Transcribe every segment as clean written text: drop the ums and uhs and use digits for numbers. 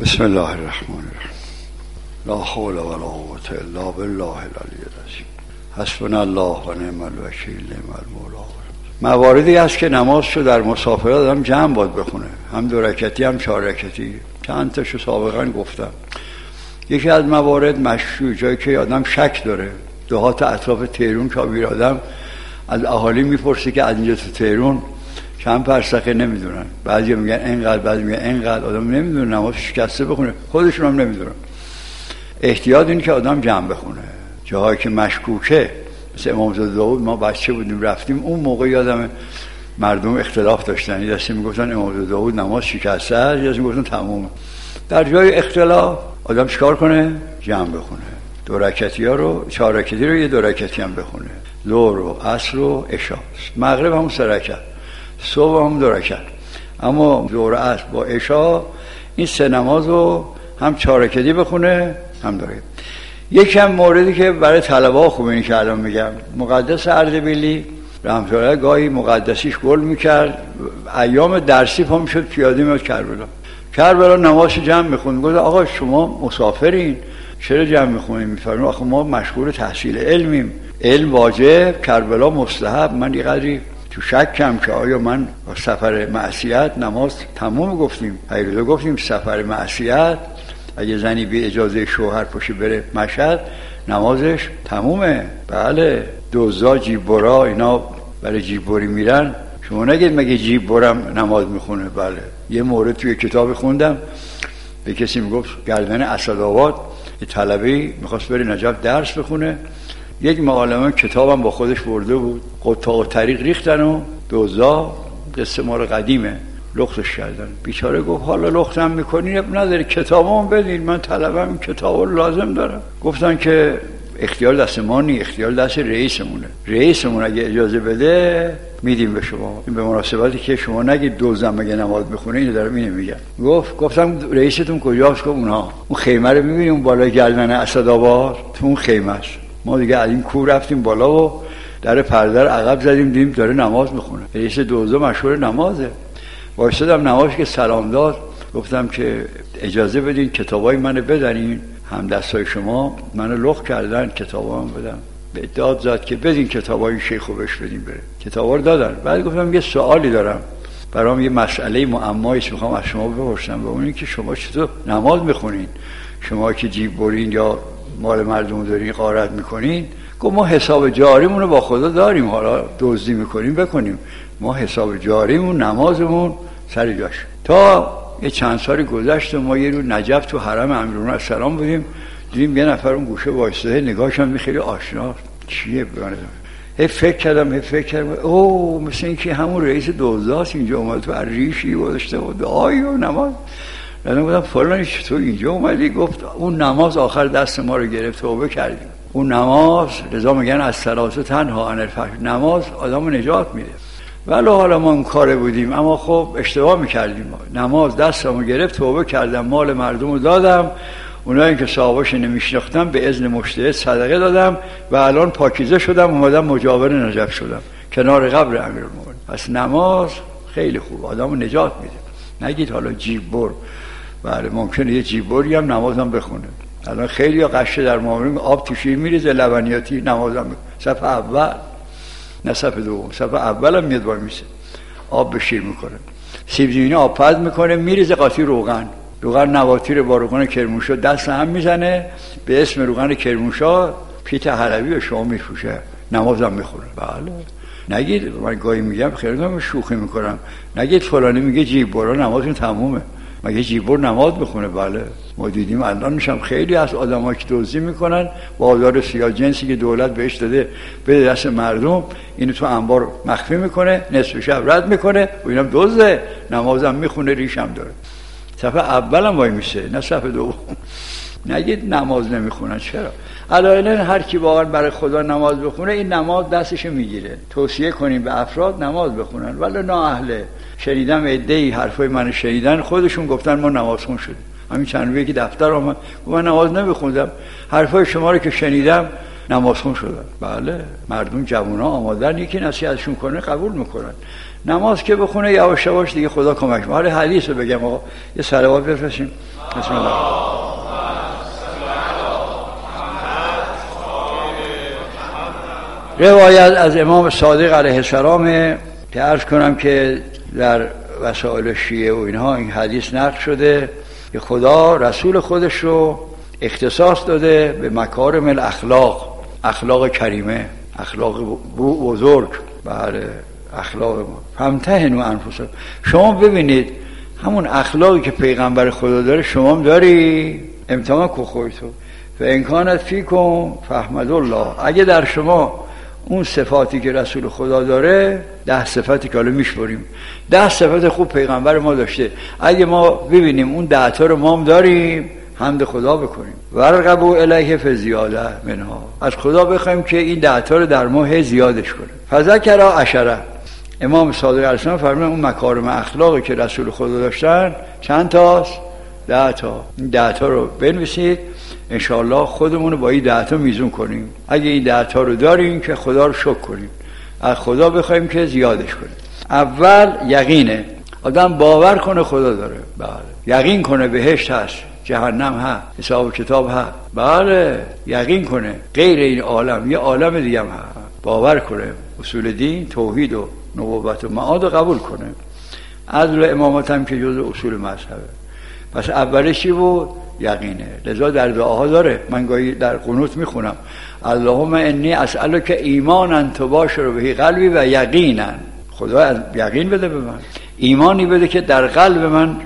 بسم الله الرحمن الرحیم. لا حول ولا قوة الا بالله العلی العظیم. حسبنا الله و نعم الوکیل نعم المولا. مواردی هست که نمازشو در مسافرت آدم جمع باید بخونه، هم دو رکعتی هم چهار رکعتی. چند تاشو سابقا گفتم. یکی از موارد مشروع، جایی که آدم شک داره، دهات اطراف تهران کابیر، آدم از اهالی میپرسه که از اینجا تو تهران چند فرسخه، نمیدونن. بعضی میگن اینقدر، بعضی میگن اینقدر. آدم نمیدونه، نماز شکسته بخونه، خودشون هم نمیدونن. احتیاط این که آدم جمع بخونه. جاهایی که مشکوکه، مثل امامزاده داود، ما بچه بودیم رفتیم، اون موقع یادم مردم اختلاف داشتن، یه دسته میگفتن امامزاده داود نماز شکسته است، یه دسته میگفتن تمومه. در جای اختلاف آدم چیکار کنه؟ جمع بخونه. دو رکعتی ها رو، چهار رکعتی رو، یه دو رکعتی هم بخونه. ظهر و عصر و عشا. مغرب هم سه رکعت، صبح هم دو رکعت. اما ظهر و عصر با عشا این سه نماز رو هم چهار رکعتی بخونه هم داره. یکم موردی که برای طلبه خوبه، این که الان میگم، مقدس اردبیلی رحمت الله علیه گاهی مقدسیش گل میکرد، ایام درسی پا میشد پیاده میاد کربلا نمازش جمع میخوند. گفت آقا شما مسافرین، چرا جمع میخونیم؟ میفرمایید آخه ما مشغول تحصیل علمیم، علم واجب، کربلا مستحب. من یه قدری تو شکم که آیا من سفر معصیت نماز تموم گفتیم، حیرزا گفتیم سفر معصیت اگه زنی بی اجازه شوهر پاشه بره مشهد نمازش تمومه. بله، دوزا جیبورا اینا برای جیبوری میرن، شما نگید مگه جیبورم نماز میخونه؟ بله. یه مورد توی کتاب خوندم، به کسی میگفت گردن اسدآباد یه طلبه‌ای میخواست بره نجف درس بخونه، یک معلم کتابم با خودش برده بود، قطاع طریق ریختن و دوزا، قصه مال قدیمه، لختش کردن. بیچاره گفت حالا لختم میکنین نداری، کتابم بدین، من طلبم این کتاب رو لازم دارم. گفتن که اختیار دست ما نی، اختیار دست رئیسمونه، رئیسمون اگه اجازه بده میدیم به شما. این به مناسبتی که شما نگید دوزم مگه نماز بخونه، اینو دارم اینو میگم. گفتم رئیستون کجاست؟ گفت اونها اون خیمه رو میبینی اون بالای گردن اسدآباد، تو اون خیمه است. ما دیگه از این کوه رفتیم بالا و در پرده رو عقب زدیم، دیدیم داره نماز میخونه. رئیس دوزا مشهور نمازه. وایسادم نمازش که سلام داد، گفتم که اجازه بدین کتابای منو بدنین، هم دستای شما منو لخت کردن، کتابام بدم. به داد زد که بدین کتابای شیخو بهش بدین بره. کتابا رو دادن. بعد گفتم یه سوالی دارم، برام یه مسئله معمایی است میخوام از شما بپرسم، و اون این که شما چطور نماز میخونین؟ شما که جیب برین یا مال مردم دارین غارت میکنین؟ گفت ما حساب جاریمون رو با خدا داریم، حالا دزدی میکنیم بکنیم، ما حساب جاریمون نمازمون سر جاش. تا یه چند سالی گذشت و ما یه رو نجف تو حرم امیرالمومنین السلام بودیم، دیدیم یه نفر اون گوشه وایساده، نگاهش هم خیلی آشنا، چیه بگم؟ فکر کردم اوه مثل این که همون رئیس دوزاست اینجا اومد تو ریشی گذاشته و دعایی و نماز. من گفتم فلانی چطور اینجا اومدی؟ گفت اون نماز آخر دست ما رو گرفت، توبه کردیم. اون نماز، رضا میگن از ثلاثه تنها عن الفحش، نماز آدمو نجات میده. ولی حالا ما اون کاره بودیم، اما خب اشتباه میکردیم. نماز دستمو گرفت، توبه کردم، مال مردمو دادم، اونایی که صاحبش نمیشناختم به اذن مجتهد صدقه دادم و الان پاکیزه شدم، اومدم مجاور نجف شدم کنار قبر امیرالمومنین. پس نماز خیلی خوب، آدمو نجات میده. نگید حالا جیببر، بله ممکنه یه جیببری هم نمازم بخونه. الان خیلی ها قشه در معامله آب تو شیر میریزه لبنیاتی، نمازم بخونه. صفحه اول نه صفحه دوم، صفحه اول هم میاد وای میسه آب به شیر میکنه، سیب زمینی آب پز میکنه، میریزه قاطی روغن نباتی رو با روغن کرمانشاه دست هم میزنه، به اسم روغن کرمانشاه پیت حلبی به شما میفروشه، نمازم میخونه. بله. نگید من گاهی میگم خیلی هم شوخی میکنم، نگید فلانی میگه جیببرا نمازشون تمومه، مگه جیببر نماز بخونه؟ بله ما دیدیم الانش هم خیلی از آدمایی که دزدی میکنن، بازار سیاه جنسی که دولت بهش داده بده دست مردم، اینو تو انبار مخفی میکنه، نصف شب رد میکنه و اینم دزده، نمازم میخونه، ریشم داره. صفحه اولم وای میشه نه صفحه دوم. نگید نماز نمیخونن. چرا؟ علایالن هر کی واقعا برای خدا نماز بخونه این نماز دستش میگیره. توصیه کنیم به افراد نماز بخونن، ولی نه اهله. شنیدم عده‌ای حرفای من شنیدن، خودشون گفتن ما نمازخون شدیم. همین چند روزی که دفتر اومد من نماز نمیخوندم، حرفای شما رو که شنیدم نمازخون شدم. بله مردم جوونا آمادن، یکی نصیحتشون کنه قبول میکنن. نماز که بخونه یواش یواش دیگه خدا کمک میکنه. حالا حدیث رو بگم آقا، یه صلوات بفرستیم. بسم الله. روایت از امام صادق علیه السلام که عرض کنم که در وسائل شیعه و اینها این حدیث نقل شده که خدا رسول خودش رو اختصاص داده به مکارم الاخلاق، اخلاق کریمه، اخلاق بزرگ. بله، اخلاق ما فامتحنوا انفسکم. شما ببینید همون اخلاقی که پیغمبر خدا داره شما هم داری، امتحان کن خودتو. فان کانت فیکم فاحمدوا الله. اگه در شما اون صفاتی که رسول خدا داره، 10 صفتی که حالا میشمریم، 10 صفت خوب پیغمبر ما داشته، اگه ما ببینیم اون 10 تا رو ما هم داریم، حمد خدا بکنیم. ورغبوا الیه فی زیاده منها. از خدا بخوایم که این 10 تا رو در ما زیادش کنه. فذکر 10. امام صادق علیه السلام فرمودن اون مکارم اخلاقی که رسول خدا داشتن چند تاست؟ 10 تا. این 10 تا رو بنویسید، انشاءالله خودمون رو با این 10 تا میزون کنیم. اگه این 10 تا رو داریم که خدا رو شکر کنیم، از خدا بخوایم که زیادش کنیم. اول یقینه، آدم باور کنه خدا داره. بله، یقین کنه بهشت هست، جهنم هست، حساب و کتاب هست. بله، یقین کنه غیر این عالم یه عالم دیگه هم هست. باور کنه اصول دین، توحید و نبوت و معاد رو قبول کنه. عدل و امامت هم که جزء اصول مذهبه. پس اولش چی بود؟ یقینه. لذا در دعاها داره، من گاهی در قنوت میخونم اللهم انی اسألک ایمانا تباشر به قلبی و یقینا. خدا یقین بده به من، ایمانی بده که در قلب من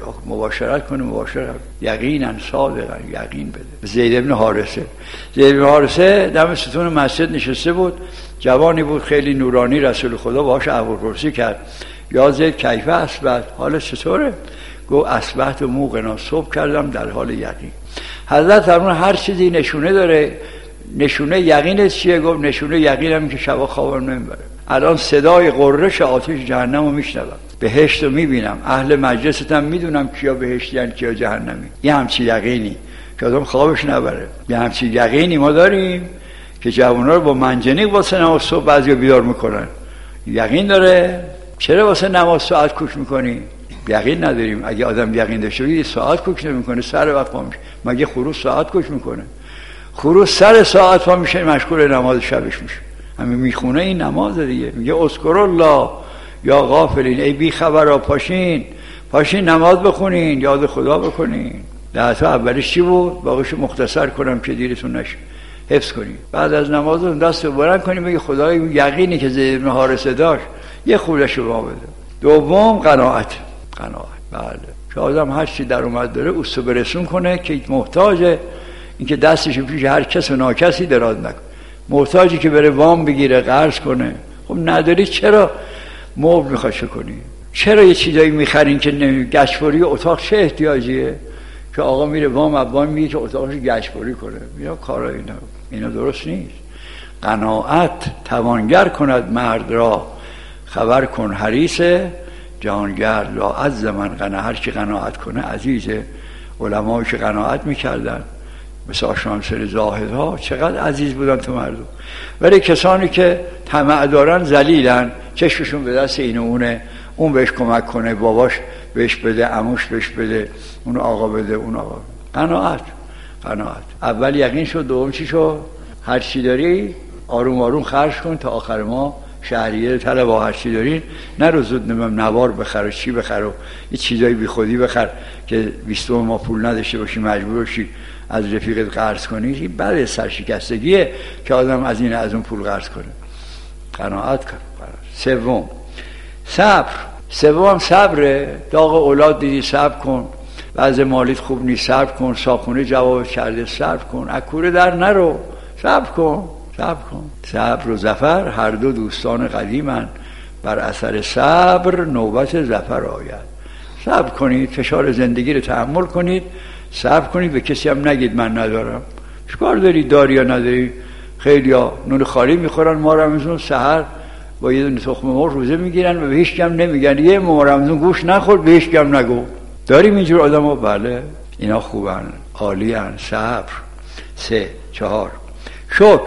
مباشرت کنه، مباشرت یقینا صادقا، یقین بده. زید بن حارثه، زید بن حارثه دم ستون مسجد نشسته بود، جوانی بود خیلی نورانی، رسول خدا باهاش احوالپرسی کرد، یا زید کیف اصبحت، حالت چطوره؟ گفت اصبحت موقنا، صبح کردم در حال یقین. حضرت فرمودن هر چیزی نشونه داره، نشونه یقینت چیه؟ گفت نشونه یقینم که شبا خوابم نمیبره. الان صدای قررش آتش جهنم رو میشنوم، بهشت رو میبینم، اهل مجلستم میدونم کیا بهشتیان کیا جهنمی. یه همچی یقینی که آدم خوابش نبره، یه همچی یقینی ما داریم که جوان‌ها رو با منجنیق واسه نماز صبح بعضیا بیدار میکنن. یقین داره. چرا واسه نماز ساعت کوک میکنی؟ یقین نداریم. اگه آدم یقین داشته باشه ساعت کوک نمیکنه، سر وقت پا میشه. مگه خروس ساعت کوک میکنه؟ خروس سر ساعت پا میشه، مشغول نماز شبش میشه. همین میخونه این نماز دیگه. میگه اذکر الله یا غافلین، ای بی خبرا پاشین نماز بخونین، یاد خدا بکنین. 10 تا اولش چی بود؟ باقیشو مختصر کنم که دیرتون نشه، حفظ کنین. بعد از نماز دست رو بلند کنین، بگی خدای یقینی که زید بن حارثه داشت یه خودش رو بده. دوم قناعت. بله، که آدم هر چی در اومد داره اوستو برسون کنه، که محتاج این که دستش پیش هر کس و ناکسی دراز نکنه. محتاجی که بره وام بگیره، قرض کنه. خب نداری چرا مبل میخواد کنی؟ چرا یه چیزایی میخرین که گشتواری اتاق چه احتیاجیه؟ که آقا میره وام میگه که اتاقش گشتواری کنه. یا کارا اینا درست نیست. قناعت توانگر کند مرد را، خبر کن حریصه جهانگر لا عز من قناعت. هر کی قناعت کنه عزیزه. علمایی که قناعت میکردن مثل آشامسر زاهدها چقدر عزیز بودن تو مردم. ولی کسانی که طمع دارن ذلیلن، چشمشون به دست این و اونه، اون بهش کمک کنه، باباش بهش بده، عموش بهش بده، اون آقا بده، اون آقا بده. قناعت. اول یقین شد، دوم چی شد؟ هر چی داری آروم آروم خرج کن تا آخر ما شهریه طلب. هر چی دارین نرو زود نوار بخر و چی بخر و یه چیزایی بی خودی بخر که 20 ما پول نداشته باشی مجبور باشی از رفیقت قرض کنی. بعد سرشکستگیه که آدم از این از اون پول قرض کنه. قناعت کن. سوم صبر. سوم صبره. داغ اولاد دیدی صبر کن، وضع مالیت خوب نیست صبر کن، صاحبخونه جواب کرده صبر کن، اکوره در نرو، صبر کن. صبر و ظفر هر دو دوستان قدیمن، بر اثر صبر نوبت ظفر آید. صبر کنید، فشار زندگی رو تحمل کنید، صبر کنید، به کسی هم نگید من ندارم. چیکار داری؟ داری یا نداری؟ خیلیا نون خالی میخورن، ما رمضان سحر با یه دونه تخم مرغ روزه میگیرن و به هیچ کم نمیگن یه ما رمضان گوش نخور، به هیچ کم نگو. داریم اینجور آدم‌ها؟ بله، اینا خوبن، عالیان. صبر. 3 4 شکر.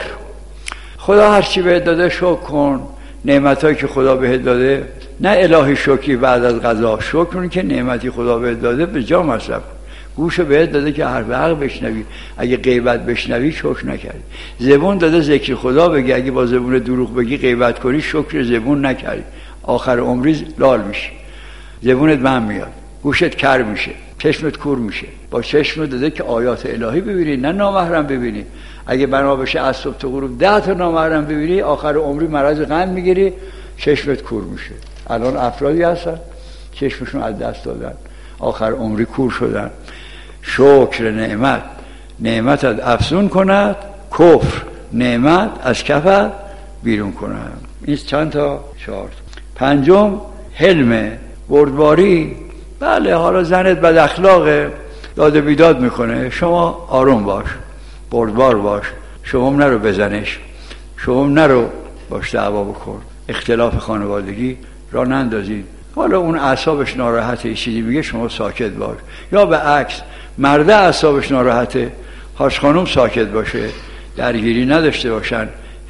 خدا هر چی بهت داده شکر کن. نعمتایی که خدا بهت داده، نه الهی شکری بعد از قضا، شکر کن که نعمتی خدا بهت داده به جا مصرف کن. گوشو بهت داده که حرف حق بشنوی، اگه غیبت بشنوی شکر نکردی. زبون داده ذکر خدا بگی، اگه با زبون دروغ بگی غیبت کنی شکر زبون نکردی، آخر عمری لال میشی، زبونت بم میاد، گوشت کر میشه، چشمت کور میشه. با چشمت داده که آیات الهی ببینی، نه نامحرم ببینی. اگه بنا بشه از صبح تا غروب 10 تا نامحرم ببینی، آخر عمری مرض قند میگیری، چشمت کور میشه. الان افرادی هستن چشمشون از دست دادن، آخر عمری کور شدن. شکر نعمت، نعمتت افزون کند، کفر نعمت از کفت بیرون کند. این چند تا؟ 4. 5 حلم، بردباری. بله حالا زنت بد اخلاقه، داد و بیداد میکنه، شما آروم باش، بردبار باش، شما نرو بزنش، شما نرو باش دعوا بکن، اختلاف خانوادگی را نندازید. حالا اون اعصابش ناراحته چیزی میگه، شما ساکت باش. یا به عکس، مرده اعصابش ناراحته، حاج خانم ساکت باشه، درگیری نداشته باشن.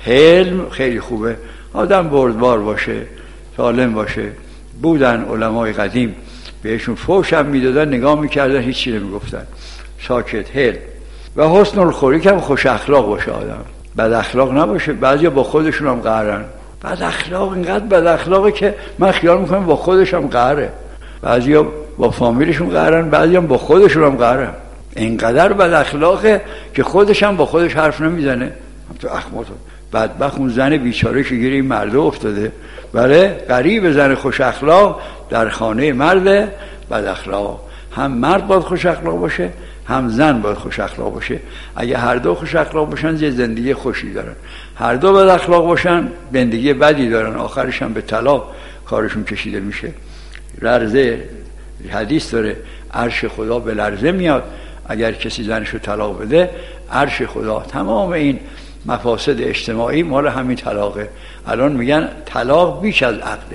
حلم خیلی خوبه، آدم بردبار باشه، سالم باشه. بودن علمای قدیم بهشون فوش هم میدادن، نگاه میکردن، هیچی نمیگفتن، ساکت. حلم و حسن الخلق هم خوش اخلاق باشه، آدم بد اخلاق نباشه. بعضیا با خودشون هم قهرن، بد اخلاق اینقدر بد اخلاقه که من خیال میکنم با خودش هم قهره. بعضیا با فامیلشون قهرن، بعضیا با خودشون هم قهرن. اینقدر بد اخلاقه که خودش هم با خودش حرف نمیزنه. تو اخماتو بدبخت اون زن بیچاره که گیر این مرده افتاده. بله غریب زن خوش اخلاق در خانه مرد بد اخلاق. هم مرد باید خوش اخلاق باشه، هم زن باید خوش اخلاق باشه. اگه هر دو خوش اخلاق باشن یه زندگی خوشی دارن، هر دو بد اخلاق باشن زندگی بدی دارن، آخرش هم به طلاق کارشون کشیده میشه. لرزه، حدیث داره عرش خدا به لرزه میاد اگر کسی زنشو طلاق بده. عرش خدا، تمام این مفاسد اجتماعی مال همین طلاقه. الان میگن طلاق بیش از عقده.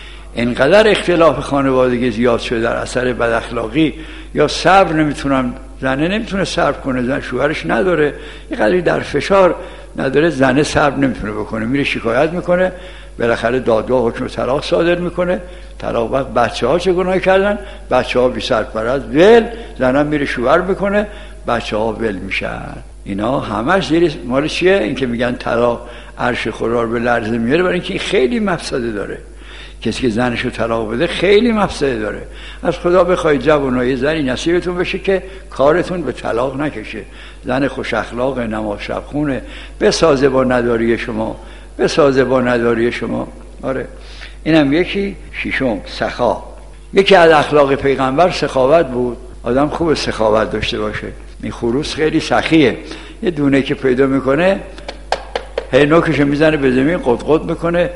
اینقدر اختلاف خانوادگی زیاد شده در اثر بد اخلاقی، یا صبر نمیتونم، زنه نمیتونه صبر کنه، زن شوهرش نداره، یه قدری در فشار نداره، زنه صبر نمیتونه بکنه، میره شکایت میکنه، بالاخره دادگاه حکم طلاق صادر میکنه. طلاق وقت بچه‌ها چه گناهی کردن؟ بچه‌ها بی سرپرست ول، زنم میره شوهر میکنه، بچه‌ها ول میشن. اینا همش زیر مال چیه؟ این که میگن طلاق عرش خدا رو به لرزه میاره، برای اینکه خیلی مفسده داره. کسی که زنشو طلاق بده خیلی مفسده داره. از خدا بخواید جوانای زنی نصیبتون بشه که کارتون به طلاق نکشه. زن خوش اخلاق، نماز شب خونه، بسازه با نداری شما، بسازه با نداری شما. آره اینم یکی. 6 سخا. یکی از اخلاق پیغمبر سخاوت بود. آدم خوب سخاوت داشته باشه. این خروس خیلی سخیه، یه دونه که پیدا میکنه هی نوکشو میزنه به زمین، قط میکنه،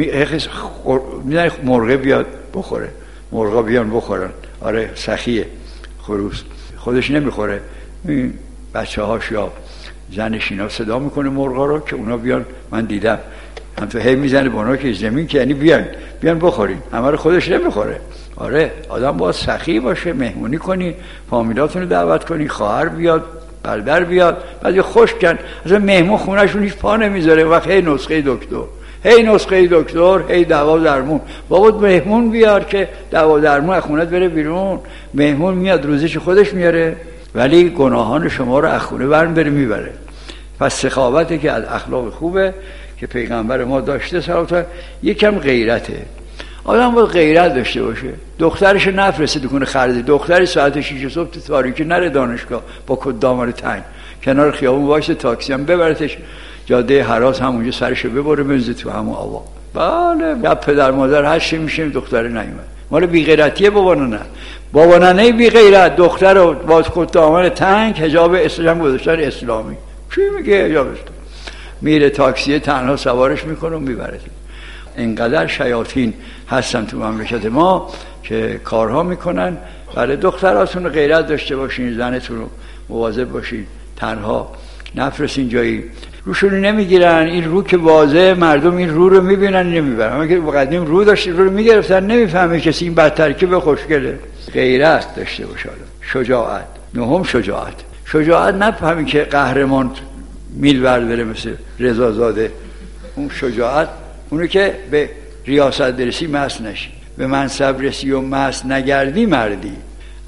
میزنه مرغه بیاد بخوره، مرغا بیان بخورن. آره سخیه خروس، خودش نمیخوره، بچه هاش یا زنش اینا صدا میکنه مرغا رو که اونا بیان. من دیدم هم تو هی میزنه به نوک زمین که یعنی بیان بخورین، همه رو خودش نمیخوره. آره آدم باید سخی باشه، مهمونی کنی، فامیلاتون رو دعوت کنی، خواهر بیاد، برادر بیاد، بعد خوش کن. اصلا مهمون خونهشون هیچ پا نمیذاره، وقت هی نسخه دکتر، هی نسخه دکتر، هی دوا درمون. بابا مهمون بیار که دوا درمون از خونت بره بیرون. مهمون میاد روزش خودش میاره، ولی گناهان شما رو از خونه برم بره میبره. پس سخاوته که از اخلاق خوبه که پیغمبر ما داشته. صلوات. یکم غیرته، آدم باید غیرت داشته باشه. دخترش نفرسته دکونه خرده، دختری ساعت 6 صبح تو تاریکی نره دانشگاه با کدامار تنگ، کنار خیابون وایسه، تاکسی هم ببرتش جاده هراس، همونجا سرشو ببره بنزه تو همون آوا. بله یا پدر مادر هر چی میشه دختر نیومد. مال بی غیرتیه بابا نه. بابا نه بی غیرت، دختر رو با کدامار تنگ حجاب اسلام گذاشتن اسلامی. چی میگه حجابش؟ میره تاکسی تنها سوارش میکنه و میبره. اینقدر شیاطین هستن تو مملکت ما که کارها میکنن. برای دختراتون غیرت داشته باشین، زنتون رو مواظب باشین، تنها نفرستین جایی. روشون نمیگیرن، این رو که واضحه، مردم این رو رو میبینن نمیبرن. اما که قدیم رو داشتین، رو میگرفتن، نمیفهمه کسی این بدتر که به خوشگله. غیرت داشته باشه. شجاعت. 9 شجاعت نفهمی که قهرمان میل برداره مثل رضا زاده. اون شجاعت اونو که به ریاست برسی مست نشی، به منصب رسی و مست نگردی مردی.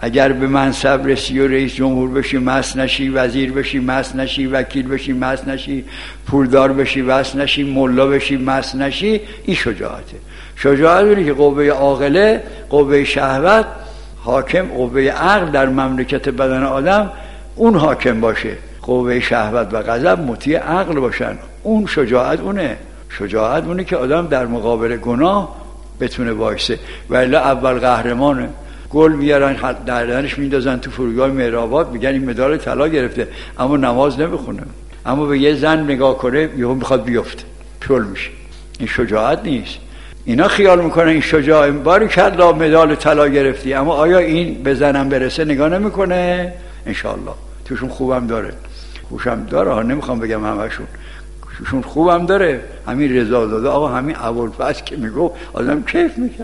اگر به منصب رسی و رئیس جمهور بشی مست نشی، وزیر بشی مست نشی، وکیل بشی مست نشی، پولدار بشی مست نشی، ملا بشی مست نشی، این شجاعته. شجاعت اینه که قوه عاقله، قوه شهوت حاکم، قوه عقل در مملکت بدن آدم اون حاکم باشه، قوه شهوت و غضب مطیع عقل باشن. اون شجاعت اونه. شجاعت اونه که آدم در مقابل گناه بتونه وایسه. ولی اول قهرمانه، گل میارن در دهنش میندازن تو فرودگاه مهرآباد، میگن این مدال طلا گرفته، اما نماز نمیخونه، اما به یه زن نگاه کنه یهو میخواد بیفته، پل میشه. این شجاعت نیست. اینا خیال میکنن این شجاع، باریکلا مدال طلا گرفتی، اما آیا این به زنم برسه نگاه نمیکنه؟ انشالله توشون خوبم داره، خوشم داره ها، نمیخوام بگم همشون، توشون خوبم داره. همین رضا زاده آقا، همین ابوالفضل که میگو آدم کیف میکنه.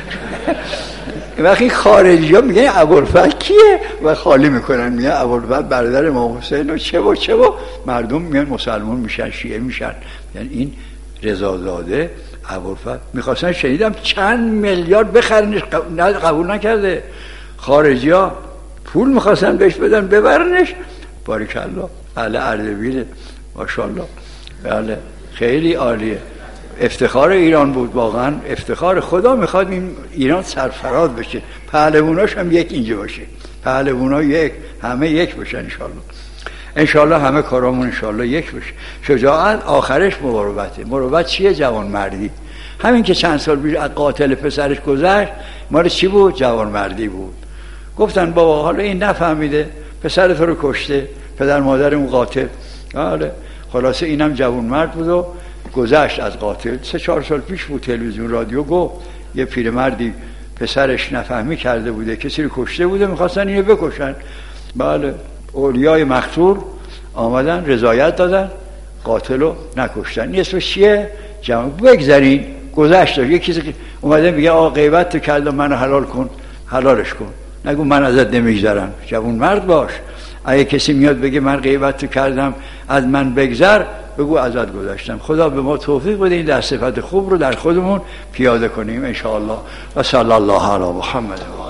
وقتی خارجی ها میگن ابوالفضل کیه و خالی میکنن، میگن ابوالفضل برادر امام حسین و چه و مردم میگن مسلمان میشن، شیعه میشن. یعنی این رضا زاده ابوالفضل میخواستن، شنیدم چند میلیارد بخرنش، قبول نکرده. خارجی ها پول میخواستن بهش بدن ببرنش. باریکالله، بله اردبیل، ماشاءالله، بله خیلی عالیه. افتخار ایران بود واقعا، افتخار. خدا میخواد این ایران سرفراز بشه، پهلواناش هم یک اینجا باشه، پهلوانا یک، همه یک باشن انشالله. انشالله همه کارامون انشالله یک بشه. شجاعت آخرش مروته. مروت چیه؟ جوانمردی. همین که چند سال پیش از قاتل پسرش گذشت، مال چی بود؟ جوانمردی بود. گفتن بابا حالا این نفهمیده، پسر تو رو کشته، پدر مادر اون قاتل. آره خلاصه اینم جوانمرد بود و گذشت از قاتل. 3-4 سال پیش بود تلویزیون رادیو گفت یه پیرمردی پسرش نفهمی کرده بوده، کسی رو کشته بوده، میخواستن اینو بکشن. بله اولیای مقتول آمدن رضایت دادن، قاتل رو نکشتن. این اسمش چیه؟ بگذارین گذشت. یه کسی که اومده میگه آقا غیبت تو کردم منو حلال کن، حلالش کن، نگو من ازت نمیگذرم. جوان مرد باش. اگه کسی میاد بگه من غیبت تو کردم از من بگذر، بگو ازت گذشتم. خدا به ما توفیق بده این در صفت خوب رو در خودمون پیاده کنیم ان شاء الله. و صلی الله علی محمد.